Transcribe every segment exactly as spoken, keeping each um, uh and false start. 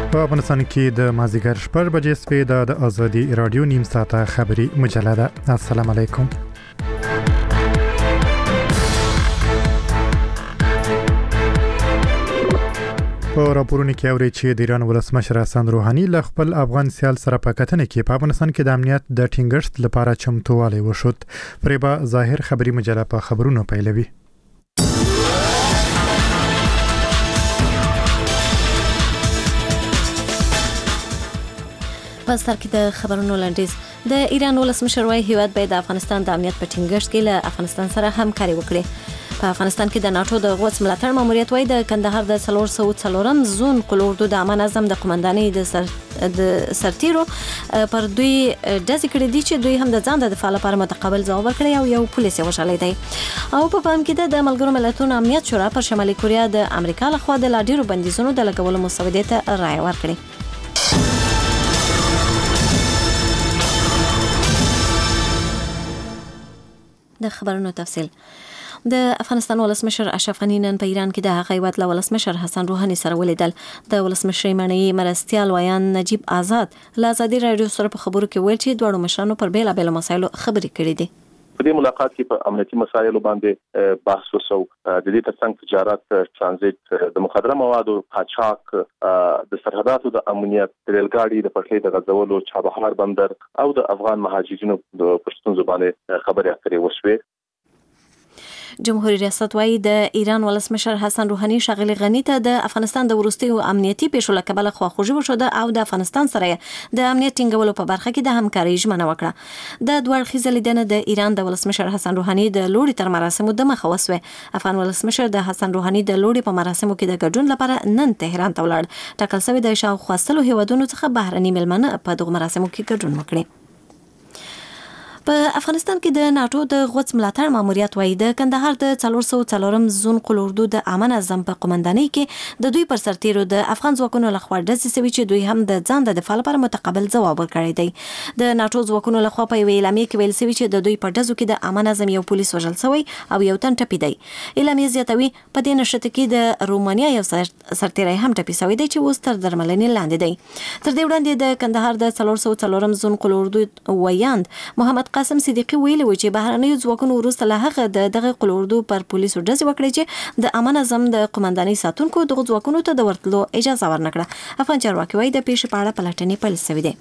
په افغانستان کې د مازیګر شپږ بجې سوي د ازادي رادیو نیم ساعته خبري مجله ده. السلام علیکم. په راپورونو کې اوري چې د ایران ولسمشر حسن روحاني له خپل افغان سیال سره په کتنه کې په افغانستان کې د امنیت د ټینګښت لپاره چمتووالی وشود. فریبا ظاهر خبري مجله په خبرونو پیلوي. په سر کې د خبرونو لنډیز. د ایران ولسمشر وايي هیواد باید د افغانستان د امنیت په ټینګښت کې له افغانستان سره همکاري وکړي. په افغانستان کې د ناتو د غوڅ ملاتړ ماموریت وايي د کندهار د څلور سوه څلورم زون قلوردو د امان اعظم د قومندانۍ د سر د سرتیرو پر دوی ډزې کړې دي چې دوی هم د ځان د دفاع لپاره متقابل ځواب ورکړي او یو پولیس یې وژلی دی. او په پام کې د ملګرو ملتونو امنیت شورا پر شمالي کوریا د امریکا لخوا د لا ډیرو بندیزونو د لګولو مسودې ته رایه ورکړې. د خبرونو تفصیل. د افغانستان ولسمشر اشرف غني نن په ایران کې د هغه هیواد له ولسمشر حسن روحاني سره ولیدل. د ولسمشر معنی مرستیال ویان نجیب آزاد له ازادي رادیو سره په خبرو کې ویل چې دواړو مشرانو پر بیلا بیل مسایلو خبرې کړې دي. په دې ملاقات کې په امنیتي مسایلو باندې بحث وشو. د دې ترڅنګ تجارت، ترانزیت، د مخدره موادو قاچاق، د سرحداتو د امنیت، د ریلګاډي د پټلۍ د غځولو، چابهار بندر او د افغان مهاجرینو د پښتون زبانه خبرې اترې وشوې. جمهوریت ریاست وايي د ایران ولسمشر حسن روحاني ښاغلي غني ته د افغانستان د وروستیو امنیتي پیښو له کبله خواخوږي وښوده او د افغانستان سره د امنیت ټینګولو په برخه کې د همکارۍ ژمنه وکړه. د دوه اړخیزه لیدنه د ایران د ولسمشر حسن روحاني د لوړي تر مراسمو د مخه وسوه. افغان ولسمشر د حسن روحاني د لوړي په مراسمو کې د ګډون لپاره نن تهران ته ولاړ. ټاکل شوی د شاوخوا سلو هیوادونو څخه بهرني مېلمانه په دغه مراسمو کې ګډون وکړي. په افغانستان کې د ناتو د غوڅ ملاتړ ماموریت وايي د کندهار د څلور سوه څلورم زون قلوردو د امان اعظم په قومندانۍ کې د دوی پر سرتیرو د افغان ځواکونو لخوا ډزې شوي چې دوی هم د ځان د دفاع لپاره متقابل ځواب ورکړی دی. د ناتو ځواکونو لخوا په یوې اعلامیې کې ویل شوي چې د دوی په ډزو کې د امان اعظم یو پولیس وژل شوی او یو تن ټپي دی. اعلامیې زیاتوي په دې نښته کې د رومانیا یو سرتیری هم ټپي شوی دی چې اوس تر درملنې لاندې دی. تر دې وړاندې د کندهار د څلور سوه څلورم زون قلوردو ویاند محمد قاسم صدیقي ویلي و چې بهرنیو ځواکونو وروسته له هغه د دغه قلوردو پر پولیسو ډزې وکړې چې د امان اعظم د قومندانۍ ساتونکو دغه ځواکونو ته د ورتلو اجازه ورنکړه. افغان چارواکي وايي د پیښې په اړه پلټنې پیل شوې دي.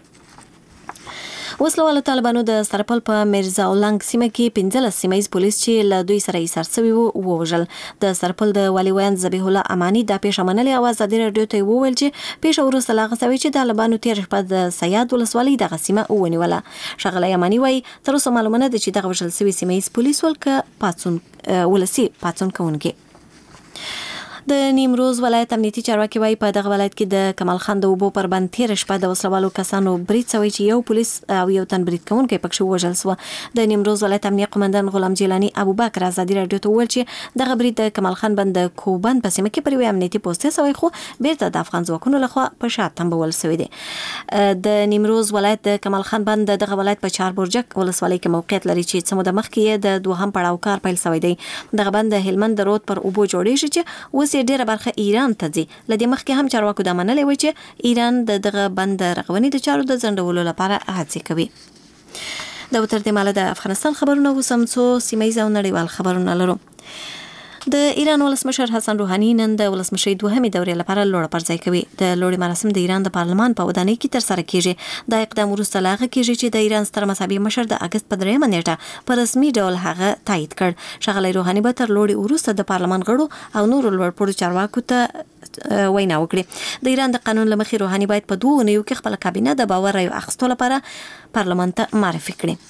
وسلوالو طالبانو د سرپل په میرزا اولنګ سیمه کې پنځلس سیمه پولیس چې له دوی سره ایثار شوي وو ووژل. د سرپل د والي ویاند ذبیح الله امانی دا پیښه منلې او ازادي رادیو ته وویل چې پیښه وروسته لا غوښتي چې طالبانو تیر شپه د سیاد ولسوالۍ دغه سیمه ونیوله. ښاغلی امانی وايي تر اوسه معلومه نه ده چې دغه وژل شوي سیمه پولیس ولکه پاڅون ولسی پاڅون کوونکي. د نیمروز ولایت امنیتي چارواکي وايي په دغه ولایت کې د کمال خان د اوبو پر بند تیر شپه د وسلوالو کسانو برید شوی چې یو پولیس او یو تن برید کوونکی پکښې وژل شو. د نیمروز ولایت امنیه قومندان غلام جیلانی ابوبکر ازادي رادیو ته وویل چې دغه برید د کمال خان بند د کوبند په سیمه کې پر یوې امنیتي پوستې شوی خو بیرته د افغان ځواکونو لخوا په شا تنبول شوی دی. د نیمروز ولایت د کمال خان بند دغه ولایت په چار برجک ولسوالۍ کې موقعیت لري چې څه موده مخکې یې د دوهم پړاو کار پیل شوی دی. دغه بند د هلمند د رود پر اوبو جوړیږي چې اوس یې ډیره برخه ایران ته ځي. لدې مخکې هم چارواکو دا منلې وي چې ایران د دغه بند رغونې د چارو د ځنډولو لپاره هڅې کوي. د وتر د ماله د افغانستان خبرونه وسم څو سیمایي او نړیوال خبرونه لرو. د ایران ولسمشر حسن روحاني نن د ولسمشۍ دوهمې دورې لپاره لوړه پر ځای کوي. د لوړې مراسم د ایران د پارلمان په ودانۍ کې تر سره کیږي. دا اقدام وروسته له هغه کیږي چې د ایران ستر مذهبي مشر د اګست په دریمه نیټه په رسمي ډول هغه تایید کړ. ښاغلی روحاني به تر لوړې وروسته د پارلمان غړو او نورو لوړپوړو چارواکو ته وینا وکړي. د ایران د قانون له مخې روحاني باید په دوه اونیو کې خپله کابینه د باور رایو اخیستو لپاره پارلمان ته معرفي کړي.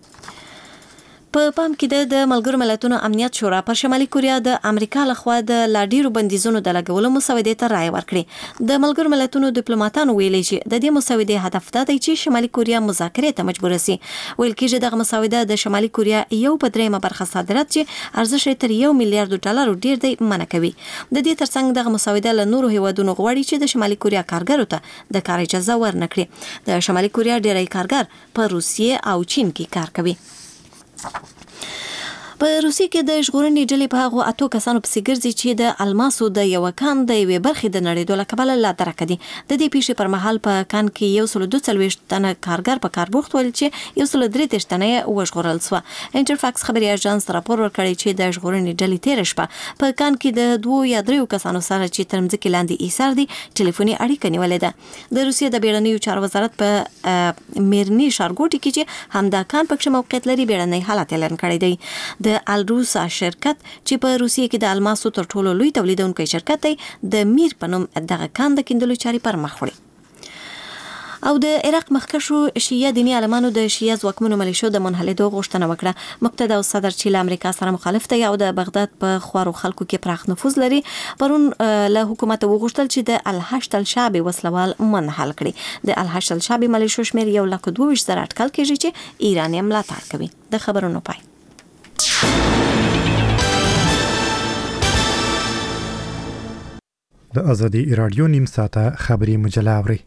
په پام کې د ملګرو ملتونو امنیت شورا پر شمالي کوریا د امریکا لخوا د لا ډیرو بندیزونو د لګولو مسودې ته رایه ورکړې. د ملګرو ملتونو ډیپلوماټانو ویلي چې د دې مسودې هدف دا دی چې شمالي کوریا مذاکرې ته مجبور شي. ویل کېږي دغه مسوده د شمالي کوریا یو په دریمه برخه صادرات چې ارزښت یې تر یو میلیارډ ډالر ډیر دی منع کوي. د دې ترڅنګ دغه مسوده له نورو هیوادونو غواړي چې د شمالي کوریا کارګرو ته د کار اجازه ورنکړي. د شمالي کوریا ډیری کارګر په روسیې او چین کې کار کوي. په روسیې کې د ژغورنې ډلې په هغو اتو کسانو پسې ګرځي چې د الماسو د یو کان د یوې برخې د نړېدو له کبله لا درکه دي. د دې پیښې پر مهال په کان کې یو سل دوه څلوېښت تنه کارګر په کار بوخت ول چې یو سل درې دېرش تنه یې وژغورل سوه. انټرفاکس خبري اژانس راپور ورکړی چې د ژغورنې ډلې تېره شپه په کان کې د دوو یا دریو کسانو سره چې تر مځکې لاندې ایسار دي ټلیفوني اړیکه نیولې ده. د روسیې د بیړنیو چارو وزارت په میرني ښارګوټي کې چې همدا کان پکې موقعیت لري بیړنی حالت اعلان کړی دی. د الروسا شرکت چې په روسیې کې د الماسو تر ټولو لوی تولیدونکی شرکت دی د میر په نوم دغه کان د کیندلو چارې پر مخ وړي. او د عراق مخکښو شیعه دیني عالمانو د شیعه ځواکمنو ملیشو د منحلېدو غوښتنه وکړه. مقتدا او صدر چې له امریکا سره مخالف دی او د بغداد په خوارو خلکو کې پراخ نفوذ لري پرون له حکومت وغوښتل چې د الحشد الشعبي وسلوال منحل کړي. د الحشد الشعبي ملیشو شمیر یو لک دوه ویشت زره اټکل کېږي چې ایران یې ملاتړ کوي. د خبرونو پای. د ازادي رادیو نیم ساعته خبري مجله اوري.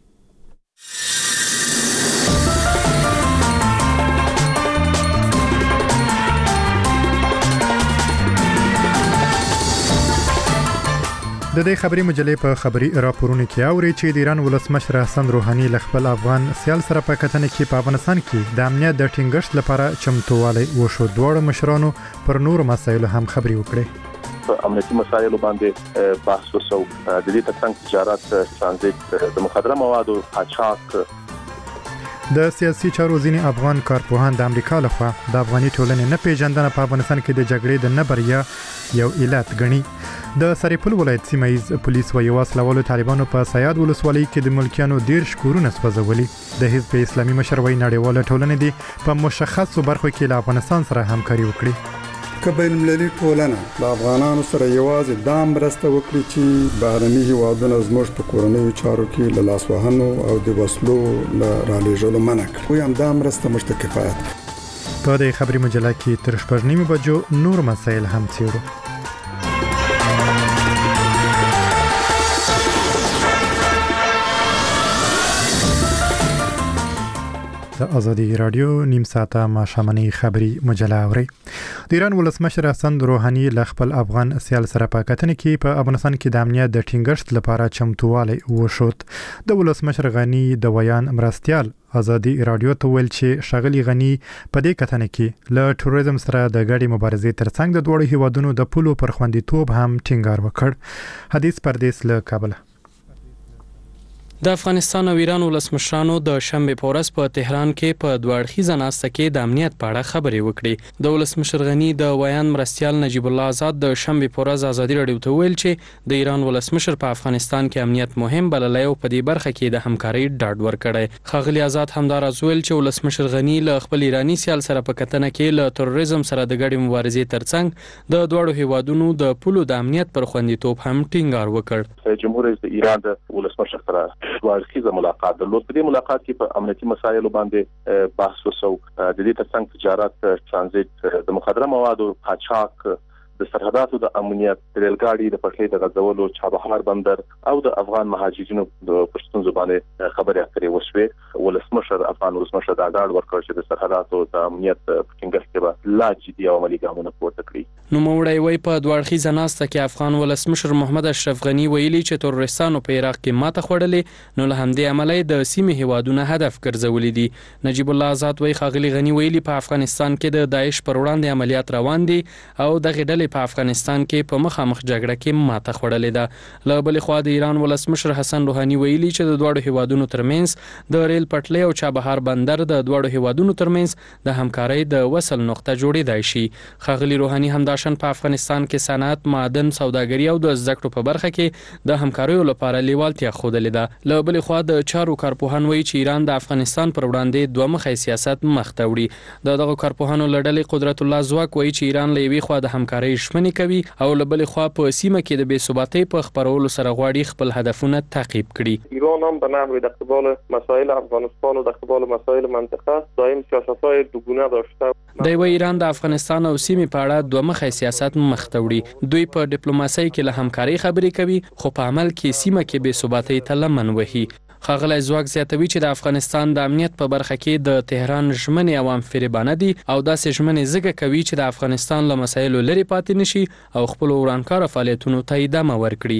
د دې خبري مجلې په خبري راپورونو کې اوري چې د ایران ولسمشر حسن روحاني له خپل افغان سیال سره په کتنه کې په افغانستان کې د امنیت د ټینګښت لپاره چمتووالی وشو. دواړو مشرانو پر نور مسایلو هم خبري وکړي. په امنیتي مسایلو باندې بحث وشو. د دې ترڅنګ تجارت، ترانزیت د مخدره موادو، قاچاق. د سیاسي چارو ځینې افغان کارپوهان د امریکا لخوا د افغاني ټولنې نه پیژندنه په افغانستان کې د جګړې د نه بریا یو علت ګڼي. د سرپل ولایت سیمایز پولیس و یو وسلوالو طالبانو په سیاد ولسوالۍ کې د ملکیانو ډیر شکورونه سوځولي. د حزب اسلامي مشر وای نړیواله ټولنه دي په مشخصو برخو کې له افغانستان سره همکاري وکړي. که بین المللي ټولنه د افغانانو سره یوازې دا مرسته وکړي چې بهرني هیوادونه زموږ په کورنیو چارو کې له لاسوهنو او د وسلو له رالېږلو منع کړي، وایي همدا مرسته موږ ته کفایت کوي. په دې خبري مجله کې تر شپږ نیمې بجو نور مسایل هم څیړو. د ازادي رادیو نیم ساعته ماښامنۍ خبري مجله اوري. د ایران ولسمشر حسن روحاني له خپل افغان سیال سره په کتنه کې په افغانستان کې د امنیت د ټینګښت لپاره چمتووالی وشود. د ولسمشر غني د ویان مرستيال ازادي رادیو ته ویل چې شغلي غني په دې کتنه کې له ټوریزم سره د ګډي مبارزې ترڅنګ د دوړو هیوادونو د پولو پر خوندیتوب هم ټینګار وکړ. حدیث پردیس له کابل. د افغانستان او ایران ولسمشرانو د شنبې په ورځ په تهران کې په دوه اړخیزه ناسته کې د امنیت په اړه خبرې وکړې. د ولسمشر غني د ویان مرستيال نجیب الله آزاد د شنبې په ورځ ازادي رادیو ته ویل چې د ایران ولسمشر په افغانستان کې امنیت مهم بللی او په دې برخه کې د همکارۍ ډاډ ورکړی. ښاغلي آزاد همدار ویل چې ولسمشر غني له خپل ایرانی سیال سره په کتنه کې له تروریزم سره د ګډې مبارزې ترڅنګ د دوړو هیوادونو د پولو د امنیت پر خوندیتوب هم ټینګار وکړ. جمهور رئیس د ایران د ولسمشر سره واړخیزه ملاقات درلود. په دې ملاقات کې په امنیتي مسایلو باندې بحث وشو. د دې ترڅنګ تجارت، ترانزیت د مخدره موادو، قاچاق، د سرحداتو د امنیت، د ریلګاډي د پټلۍ د غځولو، چابهار بندر او د افغان مهاجرینو د پښتون زبانه خبرې اترې وشوې. ولسمشر افغان ولسمشر دا ډاډ ورکړ چې د سرحداتو د امنیت ټینګښت کې به لا جدي او عملي ګامونه پورته کړي. نو موړی وای په دوه اړخیزه ناسته کې افغان ولسمشر محمد اشرف غني ویلي چې تروریستانو په عراق کې ماته خوړلې نو له همدې عملي د سیمې هیوادونو هدف ګرځولې دي. نجیب الله آزاد وای ښاغلي غني ویلي په افغانستان کې د داعش پر وړاندې عملیات روان دي او دغه ډلې په افغانستان کې په مخامخ جګړه کې ماته خوړلې ده. له بل خوا د ایران ولسمشر حسن روحاني ویلي چې د دوړو هیوادونو ترمنځ د ریل پټلۍ او چابهار بندر د دوړو هیوادونو ترمنځ د همکارۍ د وصل نقطه جوړېدای شي. ښاغلي روحاني همداشان په افغانستان کې صنعت، معدن، سوداګري او د زده کړو په برخه کې د همکاریو لپاره لیوالتیا ښودلې ده. له بل خوا د چارو کارپوهان وایي چې ایران د افغانستان پر وړاندې دوه مخی سیاست مخ ته وړي. د دغه کارپوهانو له ډلې قدرت الله ځواک وایي چې ایران له یوې خوا د همکارۍ ژمنې کوي او له بلې خوا په سیمه کې د بې ثباتۍ په خپرولو سره غواړي خپل هدفونه تعقیب کړي. ایران هم به نحوی در قبال مسائل افغانستان و در قبال مسائل منطقه دائم سیاست‌های دوگانه داشته. د ایران د افغانستان او سیمې په اړه دوه مخی سیاست مخ ته وړي. دوی په ډیپلوماسۍ کې له همکارۍ خبرې کوي خو په عمل کې سیمه کې بې ثباتۍ ته لمن وهي. ښاغلی ځواک زیاتوي چې د افغانستان د امنیت په برخه کې د تهران ژمنې عوام فریبانه دي او داسې ژمنې ځکه کوي چې د افغانستان له مسایلو لرې پاتې نشي او خپلو ورانکاره فعالیتونو ته ادامه ورکړي.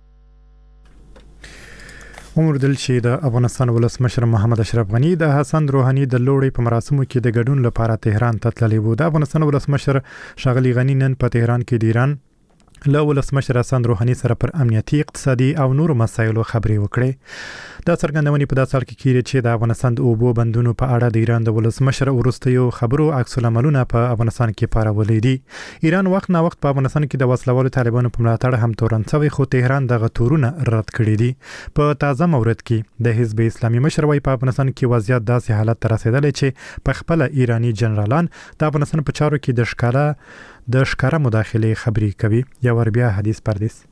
عمر دل چې د افغانستان ولسمشر محمد اشرف غنی د حسن روحاني د لوړې په مراسمو کې د ګډون لپاره تهران ته تللی و. د افغانستان ولسمشر ښاغلی غنی نن په تهران کې د ایران له ولسمشر حسن روحاني سره پر امنیتي، اقتصادي او نورو مسایلو خبرې وکړې. دا څرګندونې په داسې حال کې کیږي چې د افغانستان د اوبو بندونو په اړه د ایران د ولسمشر وروستیو خبرو عکس العملونه په افغانستان کې پارولې دي. ایران وخت نه وخت په افغانستان کې د وسلوالو طالبانو په ملاتړ هم تورن شوی، خو تهران دغه تورونه رد کړي دي. په تازه مورد کې د حزب اسلامي مشر وايي په افغانستان کې وضعیت داسې حالت ته رسیدلی چې په خپل ایرانی جنرالان د افغانستان په چارو کې د ښکاره د ښکاره مداخله خبرې کوي. یا ور بیا حدیث پردیس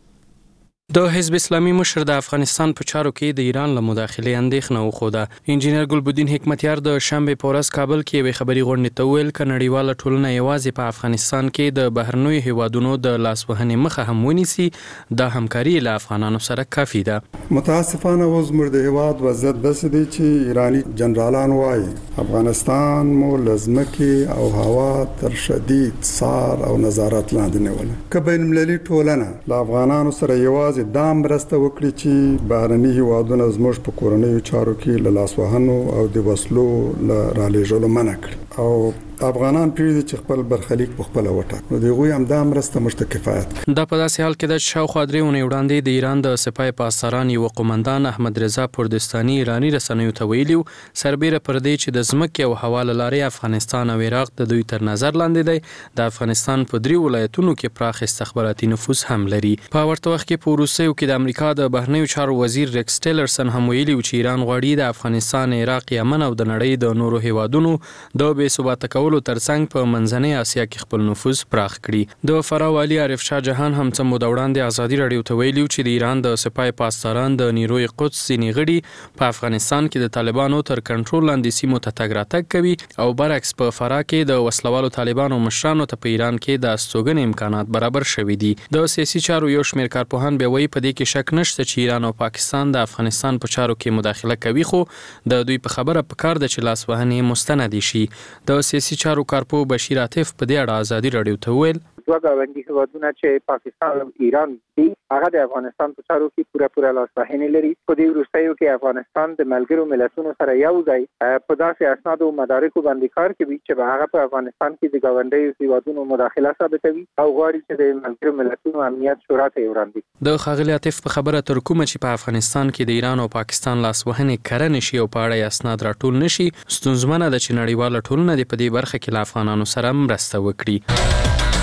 د حزب اسلامي مشر د افغانستان په چارو کې د ایران له مداخلې اندېښنه وښوده. انجینر ګلبدین حکمتیار د شنبې په ورځ کابل کې یوې خبري غونډې ته وویل که نړیواله ټولنه یوازې په افغانستان کې د بهرنیو هیوادونو د لاسوهنې مخه هم ونیسي، دا همکاري له افغانانو سره کافي ده. متاسفانه اوس زموږ د هیواد وضعیت داسې دی چې ایرانی جنرالان وایي افغانستان مو له ځمکې او هوا تر شدید څار او نظارت لاندې نیولی. که بین المللي ټولنه له افغانانو سره یوازې دا مرسته وکړي چې بهرني هیوادونه زموږ په کورنیو چارو کې له لاسوهنو او د وسلو له رالېږلو منع کړي او افغانان پریږدي چې خپل برخلیک په خپله وټاکي، نو د هغوی همدا مرسته موږ ته کفایت کوي. دا په داسې حال کې ده چې شاوخوا درې اونۍ وړاندې د ایران د سپاه پاسداران یوه قومندان احمد رضا پردستاني ایراني رسنیو ته ویلي و سربیره پر دې چې د ځمکې او هوا له لارې افغانستان او عراق د دوی تر نظر لاندې دی، د افغانستان په درې ولایتونو کې پراخ استخباراتي نفوذ هم لري. په ورته وخت کې په وروستیو کې د امریکا د بهرنیو چارو وزیر ریکس ټیلرسن هم ویلي و چې ایران غواړي د افغانستان، عراق، یمن او د نړۍ د نورو هیوادونو د بې ثباته کولو ترڅنګ په منځنۍ اسیا کې خپل نفوذ پراخ کړي. د فراه والي عارف شاه جهان هم څه موده وړاندې ازادي راډیو ته ویلي چې د ایران د سپاه پاسداران د نیروی قدس ځینې غړي په افغانستان کې د طالبانو تر کنټرول لاندې سیمو ته تګ راتګ کوي او برعکس په فراه کې د وسلوالو طالبانو مشرانو ته په ایران کې د استوګنې امکانات برابر شوي دي. د سیاسي چارو یو شمېر کارپوهان بیا وایي په دې کې شک نشته چې ایران او پاکستان د افغانستان په چارو کې مداخله کوي، خو د دوی په خبره پکار ده چې لاسوهنې مستند شي. د سیاسي چارو کارپو بشیر عاطف په دې اړه ازادي راډیو ته وویل دوه ګاونډي هیوادونه چې پاکستان او ایران دي هغه د افغانستان په چارو کې پوره پوره لاسوهنې لري. په دې وروستیو کې افغانستان د ملګرو ملتونو سره یو ځای په داسې اسناد او مدارکو باندې کار کوي چې هغه په افغانستان کې د ګاونډي هیوادونو مداخله ثابتوي او غواړي چې د ملګرو ملتونو امنیت شورا ته وړاندې. د ښاغلي عاطف په خبره تر کومه چې په افغانستان کې د ایران او پاکستان لاسوهنې کره نشي او په اړه اسناد راټول نشي، ستونزمنه ده چې نړیواله ټولنه د په دې برخه کې له افغانانو سره مرسته وکړي.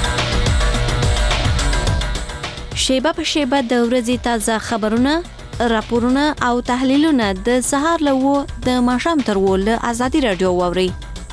شیبه په شیبه د ورځې تازه خبرونه، راپورونه او تحلیلونه د سهار له و د ماښام تر و له ازادي راډیو واورئ.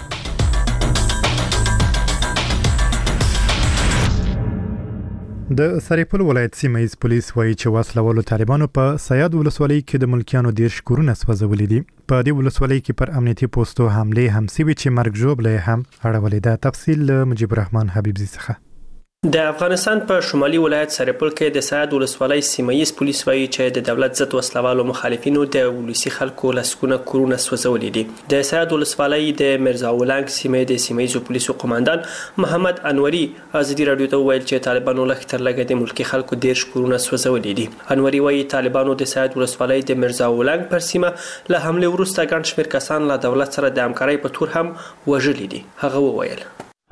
د سرپل ولایت سیمه ایز پولیس وایي چې وسلوالو طالبانو په سیاد ولسوالۍ کې د ملکیانو دیرش کورونه سوځولي دي. په دې ولسوالۍ کې پر امنیتي پوسټو حملې هم سوي چې مرګ ژوبله هم اړولې ده. تفصیل له مجيب الرحمن حبیبزي څخه. د افغانستان په شمالي ولایت سرپل کې د سیاد ولسوالۍ سیمه ایز پولیس وایي چې د دولت ضد وسلوالو مخالفینو د ولسی خلکو لسکونه کورونه سوځولي دي. د سیاد ولسوالۍ د مرزا ولنګ سیمه د سیمه ایز پولیسو قومندان محمد انوري ازادي راډیو ته ویل چې طالبانو لږ تر لږه د ملکی خلکو دیرش کورونه سوځولي دي. انوري وایي طالبانو د سیاد ولسوالۍ د مرزا ولنګ پر سیمه له حمله وروسته ګڼ شمېر کسان له دولت سره د همکارۍ په تور هم وژلي دي. هغه وویل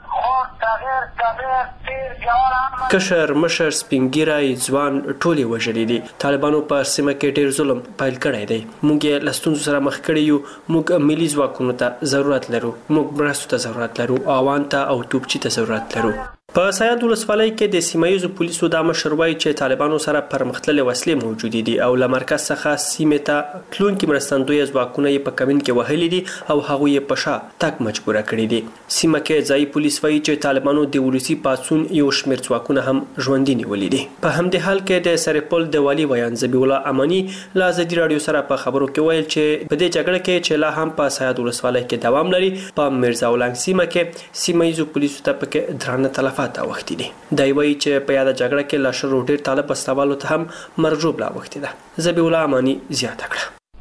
کشر مشر سپینګیرای ځوان ټولي وژلي دي. طالبانو په سیمه کې ډیر ظلم پیل کړی دی. موږ یې له ستونزو سره مخ کړي یو. موږ ملي ځواکونو ته ضرورت لرو، موږ مرستو ته ضرورت لرو، اوان ته او توپچي ته ضرورت لرو. په سیاد ولسوالۍ کې د سیمه ییزو پولیسو د مشر وایي چې طالبانو سره پرمختللې وسلې موجودې دي او له مرکز څخه سیمې ته تلونکي مرستندوی ځواکونه یې په کمین کې وهلي دي او هغوی یې په شا تک مجبوره کړي دي. سیمه کې ځایي پولیس وایي چې طالبانو د ولسي پاڅون یو شمېر ځواکونه هم ژوندي نیولي دي. په همدې حال کې د سرپل د والي ویان ذبیح الله اماني له ازادي راډیو سره په خبرو کې ویل چې په دې جګړه کې چې لا هم په سیاد ولسوالۍ کې دوام لري، په مرزا ولنګ سیمه کې سیمه ییزو پولیسو ته پکې درانه تلفات اوښتي دي. دی وایي چې په یاده جګړه کې لا شرو ډېر طالب وسلوالو ته هم مرجوب لا اوښتې ده. ذبیح الله اماني زیاته کړه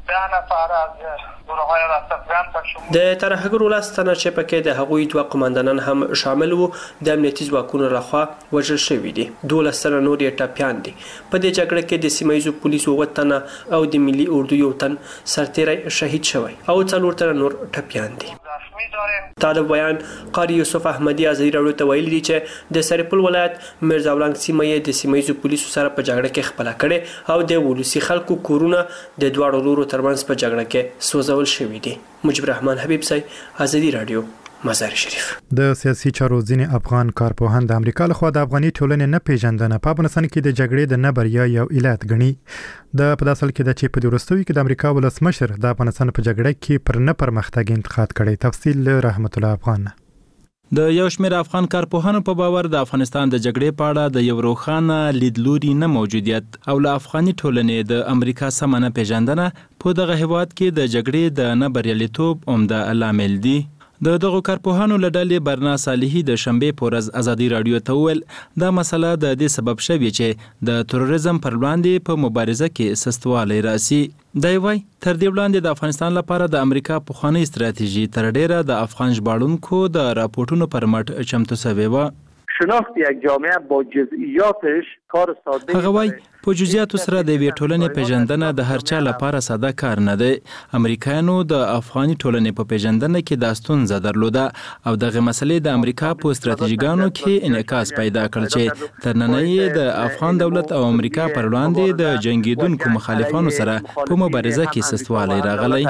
د ترهګرو لاستنه چې پکې د هغوی دوه قوماندانان هم شامل وو د امنیتي ځواکونو لخوا وژل شوي دي. دولس تنه نور یې ټپیان دي. په دې جګړه کې د سیمه ییزو پولیسو اووه تنه او د ملي اردو یو تن سرتیری شهید شوی او څلور تنه نور ټپیان دي. طالب بیان قاری یوسف احمدی ازری راډیو ته ویلي دي چې د سرپل ولایت میرزا اولنګ سیمه یې د سیمه ییزو پولیسو سره په جګړه کې خپله کړې او د ولسي خلکو کورونه د دواړو لورو ترمنځ په جګړه کې سوځول شوي دي. مجيب رحمان حبیب سای ازری راډیو مزار شریف. د سیاسي چارو ځینې افغان کارپوهان د امریکا لخوا د افغاني ټولنې نه پیژندنه په افغانستان کې د جګړې د نه بریا یو علت ګڼي. د په داسل کې د چې په وروستیو کې د امریکا ولسمشر د افغانستان په جګړه کې پر نه پرمختګ انتقاد کړي. تفصیل رحمت الله افغان. د یو شمېر افغان کارپوهانو په باور د افغانستان د جګړې په اړه د یو روښانه لیدلوري نه موجودیت او له افغاني ټولنې د امریکا سم نه پیژندنه په دغه هیواد کې د جګړې د نه بریالیتوب عمده لامل دي. د دغه کارپوهانو له ډلې برنا صالحي د شنبې په ورځ ازادي راډیو ته وویل دا مسله د دې سبب شوې چې د تروریزم پر وړاندې په مبارزه کې سستوالی راسي. دی وایي تر دې وړاندې د افغانستان لپاره د امریکا پخوانۍ ستراتیژي تر ډیره د افغان ژباړونکو د راپورټونو پر مټ چمتو شوې وه. شناخت یک جامعه با جزئیاتش کار ساده هغه وایي په جزئیاتو سره د یوې ټولنې پیژندنه د هر چا لپاره ساده کار نه دی. امریکایانو د افغاني ټولنې په پیژندنه کې دا ستونزه درلوده او دغه مسلې د امریکا په ستراتیژیګانو کې انعکاس پیدا کړ چې تر ننه یې د افغان دولت او امریکا پر وړاندې د جنگیدونکو مخالفانو سره په مبارزه کې سستوالی راغلی.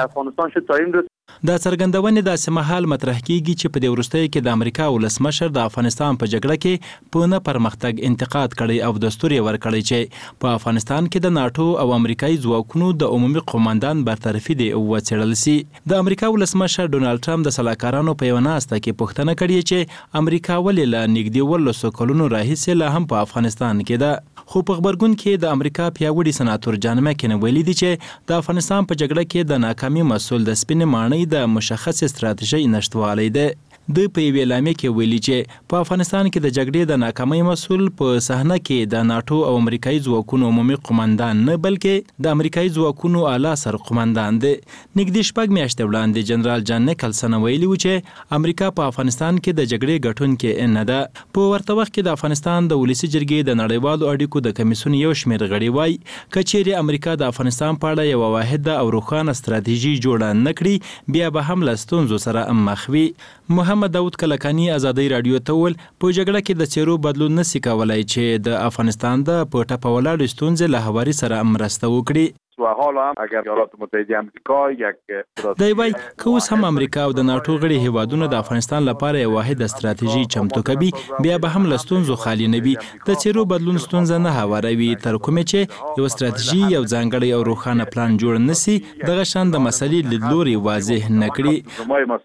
دا څرګندونې داسې مهال مطرح کیږي چې په دې وروستیو کې د امریکا ولسمشر د افغانستان په جګړه کې په نه پرمختګ انتقاد کړی او دستور یې ورکړی چې په افغانستان کې د ناتو او امریکایي ځواکونو د عمومي قوماندان برطرفي دې وڅېړل سي. د امریکا ولسمشر ډونالډ ټرمپ د سلاکارانو په یوه ناسته کې پوښتنه کړې چې امریکا ولې له نږدې اوولسو کلونو راهیسې لا هم په افغانستان کې ده. خو په غبرګون کې د امریکا پیاوړي سناتور جان مکین ویلي دي چې د افغانستان په جګړه کې د ناکامي مسؤل د سپینې ماڼۍ د مشخص استراتیژۍ نشتوالی ده. د په یوې اعلامیه کې ویلي چې په افغانستان کې د جګړې د ناکامۍ مسؤل په صحنه کې د ناتو او امریکایي ځواکونو عمومي قوماندان نه بلکې د امریکایي ځواکونو اعلی سر قوماندان دی. نږدې شپږ میاشتې وړاندې جنرال جان نیکلسن ویلي و چې امریکا په افغانستان کې د جګړې ګټونکې نه ده. په ورته وخت کې د افغانستان د ولسي جرګې د نړیوالو اړیکو د کمیسیون یو شمېر غړي وایي که چیرې امریکا د افغانستان په اړه یوه واحده او روښانه ستراتیژي جوړه نه کړي بیا به هم له ستونزو سره مخ وي. محمد داود کلکانی ازادي راډیو ته ویل په جګړه کې د څیرو بدلون نشي کولای چې د افغانستان د په ټپه ولاړو ستونزې له هواري سره مرسته وکړي. و حالا هم اگر ایالات متحده آمریکا یک دی وایي که اوس هم امریکا او د ناتو غړي هیوادونه د افغانستان لپاره یو واحده ستراتیژي چمتو کوي بیا به هم له ستونزو خالي نه وي. د څیرو بدلون ستونزه نه هواروي تر کومې چې یو ستراتیژي یو ځانګړی او روښانه پلان جوړ نشي دغه شان د مسلې لیدلوري واضح نه کړي.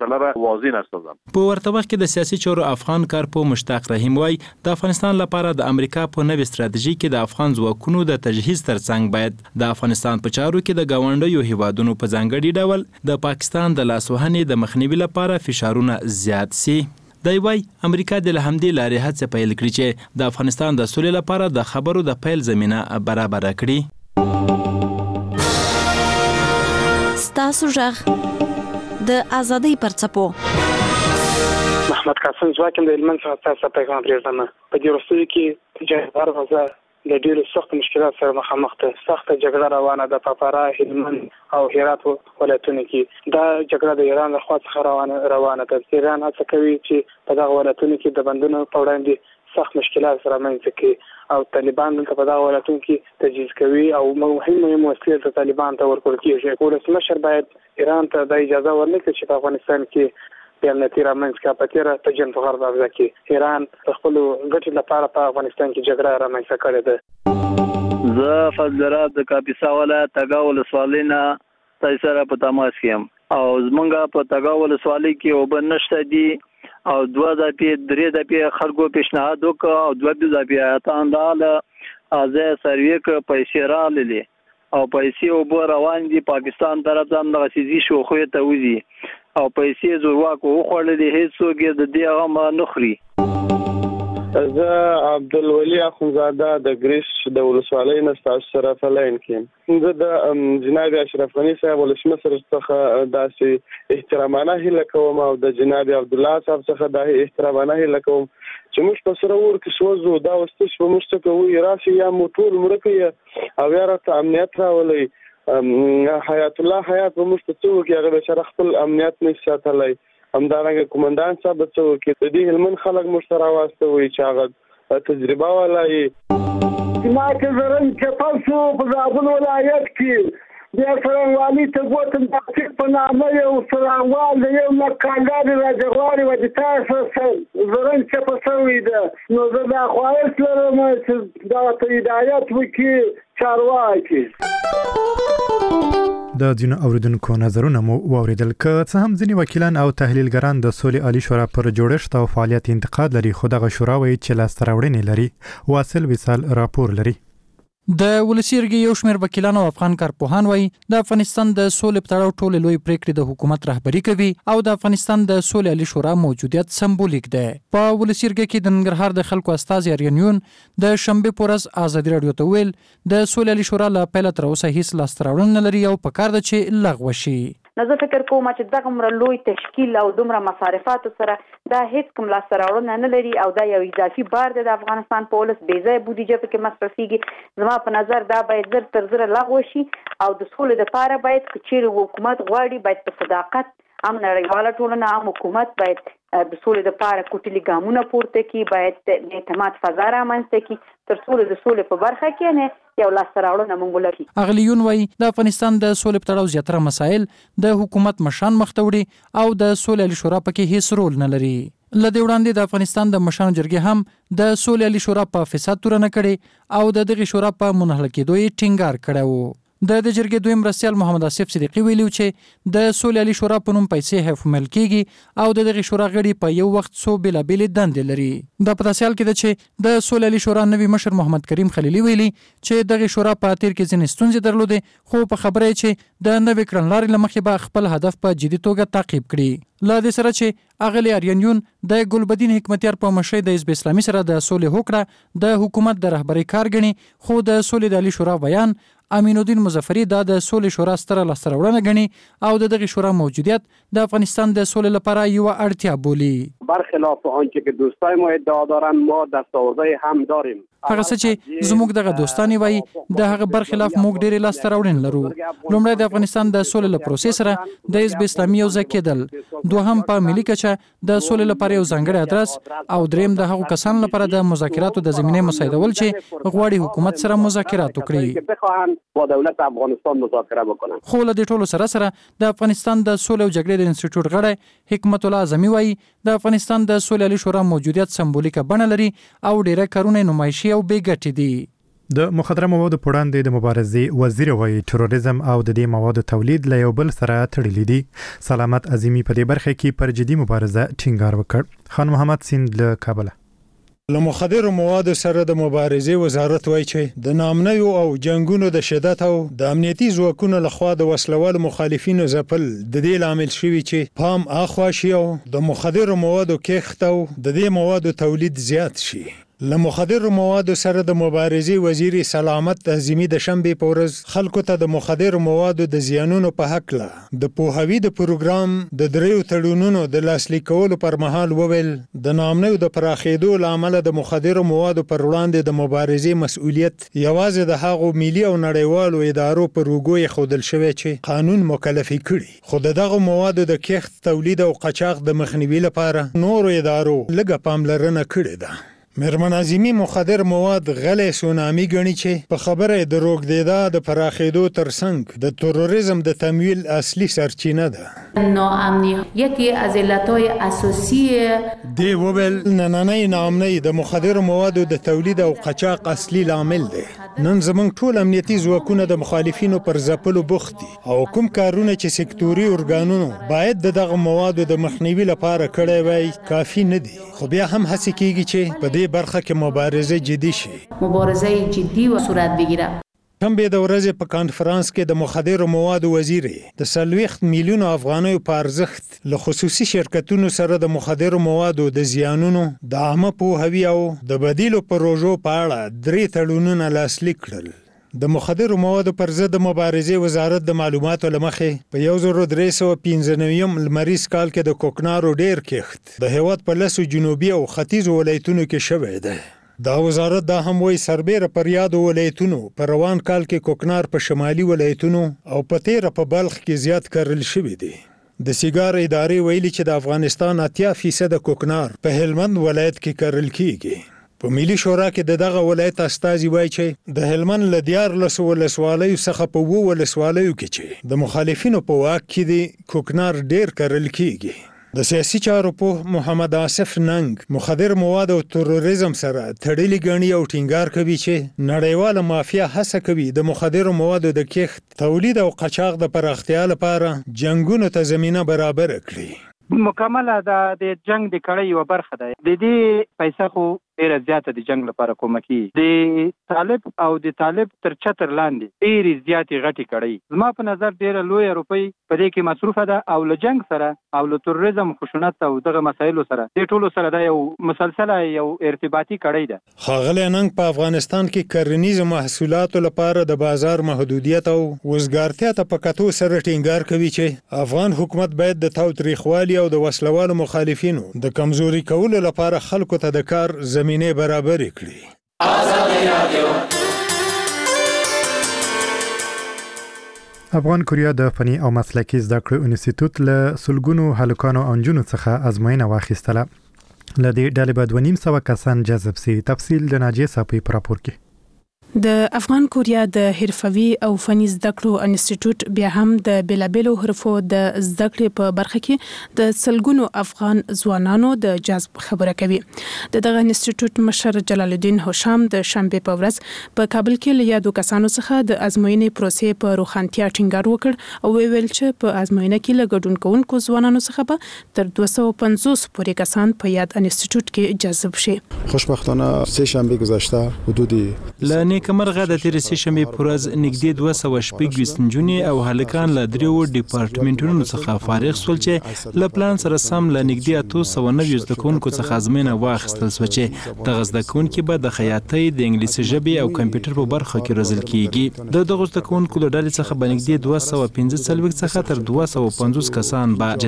په ورته وخت کې د سیاسي چارو افغان کارپو مشتاق رحیم وایي د افغانستان لپاره د امریکا په نوې ستراتیژي کې د افغان ځواکونو د تجهیز ترڅنګ باید د افغانستان په چارو کې د گاونډیو هیوادونو په ځانګړي ډول د پاکستان د لاسوهنې د مخنیوي لپاره فشارونه زیات سي. دی وایي امریکا د له همدې لارې هڅې پیل کړي چې د افغانستان د سولې لپاره د خبرو د پیل زمینه برابره کړي. ستاسو غږ د ازادۍ پر څپو. محمد قاسم ځواکم د هلمند څخه تاسو ته پیغام پرېږدم. په دې وروستیو کې تجارت غزا د ډېرو سختو مشکلاتو سره مخامخ ده. سخته جګړه روانه ده په فراه، هلمند او هرات ولایتونو کې. دا جګړه د ایران له خوا څخه روانه روانه ده. ایران هڅه کوي چې په دغه ولایتونو کې د بندونو په وړاندې سخت مشکلات رامنځته کړي او طالبان دلته په دغه ولایتونو کې تجهیز کوي او مهم مهم وسلې د طالبان ته ورکول کېږي. ولسمشر باید ایران ته د اجازه ورنکړي چې په افغانستان کې د امنیتي رامنځته په تیره په جنوب غرب افغانستان کې ایران د خپل ګټې لپاره په افغانستان کې جګړه رامنځته کړې ده. زه فضل رات د کاپیسا ولایت تګاو ولسوالۍ نه تاسو سره په تماس کې یم او زمونږ په تګاو ولسوالۍ کې اوبه نشته دي او دوه دپې درې دپې خلکو پیشنهاد وکړ او دوه دپې اتانداله ازه سروي ک پیسې رالې او پیسې اوبه روان دي پاکستان طرف ته دغه سيزي شو خو ته وزي او پیسې زورواکو خوړلې هیڅ څوک د دې هغه نه خوري. زه عبدالولي اخونزاده د ګریش د ولسوالۍ نه ستاسو سره په لاین کې زه د جناب اشرف غني صاحب ولسمشر څخه داسې احترامانه هیله کوم او د جناب عبدالله صاحب څخه د احترامانه هیله کوم چې موږ په سره ور کې سوزو دا واستش په موږ څخه کوي راشي یا موټور مرکه او یا راته امنیت راولي حیات الله حیات په موږ ته څو کې هغه بشر خپل امنیت نشي ساتلای همدارنګه کومندان صاحب څو کې د دې هلمن خلک مشترا واسطه وي چې هغه تجربه ولای ما کې زرن چې تاسو په زابل ولایت کې بیا څنګه ته ګوتم د په نامه یو سرانوال یو مکانګار راځواري و د تاسو زرن چې په سوي ده نو زه دا خواهش لرم چې دا ته هدایت وکړي چارواکي د ځینو اوریدونکو نظرونه مو واوریدل که څه هم ځینې وکیلان او تحلیلګران د سولې عالی شورا پر جوړښت او فعالیت انتقاد لري خو دغه شورا وایي چې لاسته راوړنې لري واصل وصال راپور لري د ولسیرګي یو شمېر وکیلان او افغان کارپوهان وایي د افغانستان د سولې په تړاو ټولې لوی پریکړې د حکومت رهبري کوي او د افغانستان د سولې عالی شورا موجودیت سمبولیک ده. په ولسیرګي کې د ننګرهار د خلکو استازي اریانیون د شنبه پورز ازادي رادیو ته ویل د سولې عالی شورا له پیله تر اوسه هیڅ لاسته راوړنه نه لري او په کار ده چې لغوه شي. نو زه فکر کوم چې دغه مر لوی تشکیل او دومره مصارفات سره دا هیڅ کوم لاسته راوړنه نه لري او دا یو اضافي بار دی د افغانستان په ولس بې ځای بودیجه پکې مصرفيږي. زما په نظر دا باید زر تر زر لغوه شي او د سولې لپاره باید چې حکومت غواړي باید په صداقت هم نړیواله ټولنه هم حکومت باید د سولې لپاره کوټلي ګامونه پورته کړي باید د اعتماد فضا رامنځته کړي تر څو د سولې په برخه کې نه یو لاسته راوړنه مونږ ولري. اغلیون وایي د افغانستان د سولې په تړاو زیاتره مسایل د حکومت مشان مخ ته وړي او د سولې عالی شورا پکې هیڅ رول نه لري. لدې وړاندې د افغانستان د مشانو جرګې هم د سولې عالی شورا په فساد تورنه کړي او د دغه شورا په منحل کېدو یې ټینګار کړی و. د د جرګې دویم مرستیال محمد آصف صدیقی ویلو چې د سولې عالی شورا په نوم پیسې حفظ کیږي او د دغه شورا غړي په یو وخت څو بېلابېل دندې لري. د په داسې حال کې ده چې د سولې عالی شورا نوي مشر محمد کریم خلیلي ویلي چې دغه شورا په تیر کې ځینې ستونزې درلودې خو په خبره چې د نوې کړنلارې له مخې به خپل هدف په جدي توګه تعقیب کړي. لا د سره چې اغلی اریانیون د ګلبدین حکمتیار په مشرۍ د حزب اسلامي سره د سولې هوکړه د حکومت د رهبرۍ کار ګڼي خو د سولې د عالی شورا بیان امین الدین مظفری دا د سولې شورا ستره لاسته راوړنه ګڼي او د دغه شورا موجودیت د افغانستان د سولې لپاره یو اړتیا بولي. برخلاف آنچه که دوستای ما ادعا دارن ما دستاوردهای هم داریم. هغه څه چې زموږ دغه دوستانی وایي د هغه برخلاف موږ ډېرې لاسته راوړنې لرو. لومړی د افغانستان د سولې له پروسې سره د حزب اسلامي یو ځای کېدل، دوهم په ملي کچه د سولې لپاره یو ځانګړی ادرس او دریم د هغو کسانو لپاره د مذاکراتو د زمینې مساعدول چې غواړي حکومت سره مذاکرات وکړي. با دولت افغانستان مذاکره بکنن. خو له دې ټولو سره سره د افغانستان د سولې او جګړې د انسټیټیوټ غړی حکمت الله اعظمي وایي د افغانستان د سولې عالی شورا موجودیت سمبولیکه بڼه لري او ډیره کارونه نمایشي او بې ګټې دي. د مخدره موادو په وړاندې د مبارزې وزیر وایي تروریزم او د دې موادو تولید له یو بل سره تړلي دي. سلامت عظیمی په دې برخه کې پر جدي مبارزه ټینګار وکړ. خان محمد سیند له کابل. له مخدرو موادو سره د مبارزې وزارت وایي چې د نامنیو او جنگونو د شدت او د امنیتي ځواکونو لخوا د وسلوال مخالفینو ځپل د دې لامل شوي چې پام اخوا شي او د مخدرو موادو کښت او د دې موادو تولید زیات شي. له مخدرو موادو سره د مبارزې وزیر سلامت عظیمی د شنبې په ورځ خلکو ته د مخدرو موادو د زیانونو په هکله د پوهاوي د پروګرام د دریو تړونونو د لاسلیک کولو پر مهال وویل د نامنیو د پراخېدو له امله د مخدرو موادو پر وړاندې د مبارزې مسؤلیت یوازې د هغو ملي او نړیوالو ادارو پر اوږو ایښودل شوی چې قانون مکلفي کړي. خو د دغو موادو د کښت، تولید او قاچاق د مخنیوي لپاره نورو ادارو لږه پاملرنه کړې ده. میرمن عظیمی مخدر مواد غلې سونامي ګڼي چې په خبره د روږدېدا د پراخېدو ترڅنګ د تروریزم د تمویل اصلي سرچینه ده. ناامنی یکی از علتهای اساسی دی وویل نننۍ ناامنۍ د مخدر موادو د تولید او قاچاق اصلي لامل دی. نن زموږ ټول امنیتي ځواکونه د مخالفینو پر ځپلو بوخت دي او کوم کارونه چې سکتوري ارګانونو باید د دغه موادو د مخنیوي لپاره کړی وای کافي نه دي. خو بیا هم هڅه کیږي چې په دې برخه کې مبارزه جدي شي. مبارزه جدی و صورت بگیره. شنبه د ورځې په کانفرنس کې د مخدرو موادو وزیر د سلويخت میلیونو افغانیو په ارزښت له خصوصي شرکتونو سره د مخدرو موادو د زیانونو د عامه پوهاوي او د بدیلو پروژو په اړه درې تړونونه لاسلیک کړل. د مخدرو موادو پر ضد مبارزې وزارت د معلوماتو لمخې په یو زر درې سوه پنځه نوي لمریز کال کې د کوکنارو ډیر کښت د هیواد په لسو جنوبي او ختیځو ولایتونو کې شوی دی. دا وزارت دا هم وایي سربیره پر یادو ولایتونو په روان کال کې کوکنار په شمالي ولایتونو او په تیره په بلخ کې زیات کرل شوی دی. د سیګار ادارې ویلي چې د افغانستان اتیا فیصد کوکنار په هلمند ولایت کې کرل کیږي. په ملي شورا کې د دغه ولایت استازي وایي چې د هلمند له دیارلسو ولسوالیو څخه په اووه ولسوالیو کې چې د مخالفینو په واک کې دی کوکنار ډیر کرل کیږي. د سیاسي چارو په محمد آصف ننګ مخدر مواد او تروریزم سره تړلي ګڼي او ټینګار کوي چې نړیواله مافیا هڅه کوي د مخدر موادو د کښت تولید او قاچاق د پراختیا لپاره جنگونو ته زمينه برابر کړي. مکمله د جنگ د کړۍ یو برخه ده. د دې پیسې خو ډیره زیاته د جنگ لپاره کومکی د طالب او د طالب تر چتر لاندې ډیره زیاتې غټي کړۍ. زما په نظر ډیره لوی روپی په دې کې مصروفه ده او له جنگ سره او له تروریزم خشونت او دغه مسایلو سره د ټولو سره دا یو مسلسله یو ارتباطي کړۍ ده. ښاغلی ننګ په افغانستان کې کرنیز محصولاتو لپاره د بازار محدودیت او وزګارتیا ته په کتو سره ټینګار کوي چې افغان حکومت باید د تاوتریخوالي او د وسلوالو مخالفینو د کمزوري کولو لپاره خلکو ته د کار زمینه برابر کړي. افغان کوریا د فني او مسلکي زده کړو انسټیټیوټ له سلګونو هلکانو او نجونو څخه ازموینه واخیستله. له دې ډلې به دوه نیم سوه کسان جذب سي. تفصیل د ناجیه صافي په راپور کې. د افغان کوریا د حرفوي او فني زده کړو انسټیټیوټ بیا هم د بیلابیلو حرفو د زده کړې په برخه کې د سلګونو افغان ځوانانو د جذب خبره کوي. د دغه انسټیټیوټ مشر جلال الدین هوشام د شنبه په ورځ په کابل کې له یادو کسانو څخه د ازموینې پروسې په روښانتیا ټینګار وکړ او ویل چې په ازموینه کې له ګډون کوونکو ځوانانو څخه به تر دوه سوه پنځوس پورې کسان په یاد انسټیټیوټ کې جذب شي. خوشبختانه سه شنبه گذشته حدودی کمرغه د تیر سه شنبه پورز نږدې دوه سوه شپږ نجونې او هلکان له دریو ډیپارټمنټونو څخه فارغ شول چې له پلان سره سم له نږدې اته سوه نوي زده کوونکو څخه ازموینه واخیستل شوه چې دغه زده کوونکي به د خیاطۍ د انګلیسي ژبې او کمپیوټر په برخه کې روزل کیږي. د دغه زده کوونکو له ډلې څخه به نږدې دوه سوه پنځه څلوېښت څخه تر دوه سوه پنځوس کسان به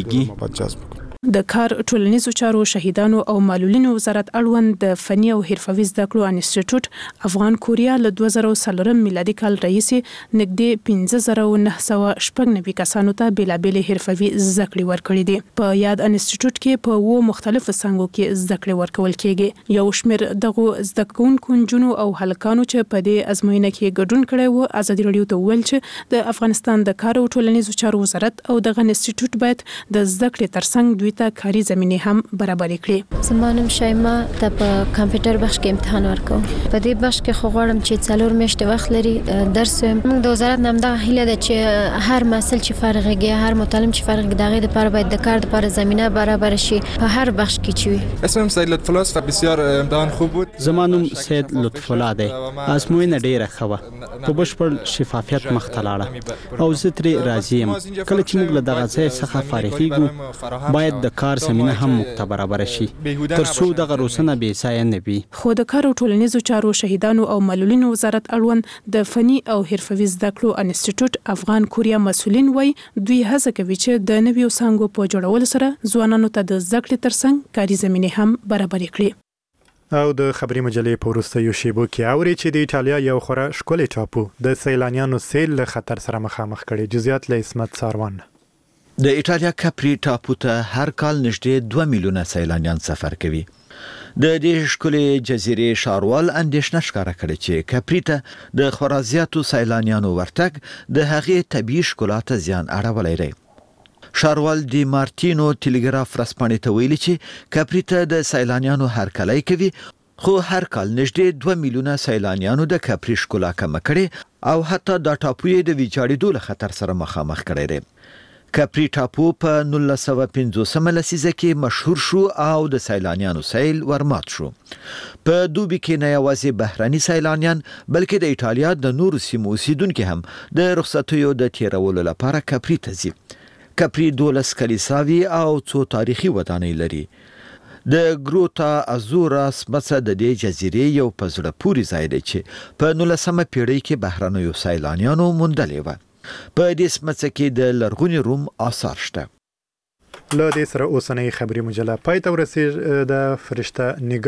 جذبیږي. د کار ټولنیزو چارو شهیدانو او معلولینو وزارت اړوند د فني او حرفوي زده کړو انسټیټیوټ افغان کوریا له دوه زره څلورم میلادي کال راهیسې نږدې پنځه زره نهه سوه شپږ نوي کسانو ته بیلابیلې حرفوي زده کړې ورکړې دي. په یاد انسټیټیوټ کې په اووه مختلفو څانګو کې زده کړې ورکول کیږي. یو شمېر دغه زده کوونکو نجونو او هلکانو چې په دې ازموینه کې ګډون کړی و ازادي راډیو ته وویل چې د افغانستان د کار او ټولنیزو چارو وزارت او دغه انسټیټیوټ باید د زده کړې ترڅنګ دوی ته کاري زمینه هم برابر کړي. زمانم شایما ته په کمپیوټر بخش کې امتحان ورکوم. په دې بخش کې خو غواړم چې څلور میاشتې وخت لري درس ویم. موږ د وزارت نام دا هیله ده چې هر مسل چې فارغږي هر متعلم چې فارغ دغه لپاره باید د کار لپاره زمینه برابر شي په هر بخش کې چوي. اسمم سید لطف الله است و بسیار امتحان خوب بود. زمانم سید لطف الله دی. ازموینه ډیره ښه وه. په بشپړ شفافیت مخ ته لاړه او زه ترې راضي یم. کله چې موږ له دغه ځای څخه فارغېږو باید د کار زمینه هم مخ برابر شي تر څو دغه روسنه بې ځایه نه وي. خو د کار او ټولنیزو چارو شهیدانو او معلولینو وزارت اړوند د فني او حرفوي زده کړو انسټیټیوټ افغان کوریا مسؤلین وایي دوی هڅه کوي چې د نویو څانګو په جوړولو سره ځوانانو ته د زده کړې ترڅنګ کاري زمینه هم برابر کړي. او د خبري مجلې په وروستیو شیبو کې اوري چې د ایټالیا یو خورا ښکلی ټاپو د سیلانیانو سیل له خطر سره مخامخ کړي. جزئیات له اسمت ساروان. د ایټالیا کپری ټاپو ته هر کال نږدې دوه میلیونه سیلانیان سفر کوي. د دې ښکلې جزیرې ښاروال اندېښنه ښکاره کړې چې کپری ته د خورا زیاتو سیلانیانو ورتګ د هغې طبیعي ښکلا ته زیان اړولی دی. ښاروال دی مارتینو ټیلیګراف ورځپاڼې ته ویلي چې کپری ته د سیلانیانو هرکلی کوي خو هر کال نږدې دوه میلیونه سیلانیانو د کپری ښکلا کمه کړې او حتی دا ټاپو یې د ویجاړېدو له خطر سره مخامخ کړی دی. کپری ټاپو په نولس سوه پنځوسمه لسیزه کې مشهور شو او د سیلانیانو سیل ورمات شو. په دوبي کې نه یوازې بهرني سیلانیان بلکې د ایټالیا د نورو سیمو اوسیدونکي هم د رخصتیو د تیرولو لپاره کپری ته ځي. کپری دولس کلیساوي او څو تاریخي ودانۍ لري. د ګروتا ازورا سمڅه د دې جزیرې یو په زړه پورې ځای دی چې په نولسمه پیړۍ کې بهرنیو سیلانیانو موندلې وه. په دې سمڅه کې د لرغوني روم آثار شته. له دې سره اوسنۍ خبري مجله پای ته ورسېږي. د فرشته نګار